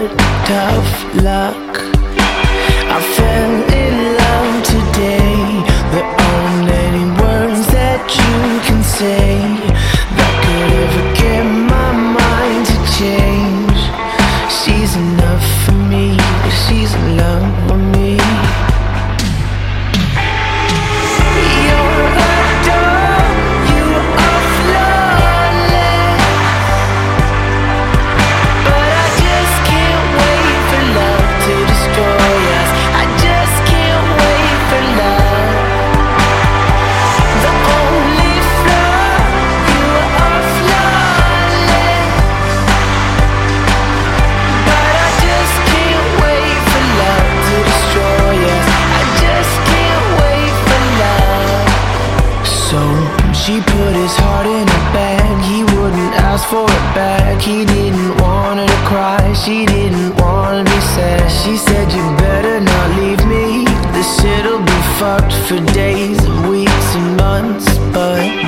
but tough luck. I fell in love today. There aren't any words that you can say that could ever get my mind to change. She's enough for me, she's in love with me. She put his heart in a bag, he wouldn't ask for it back. He didn't want her to cry, she didn't want to be sad. She said, you better not leave me, this shit'll be fucked for days and weeks and months. But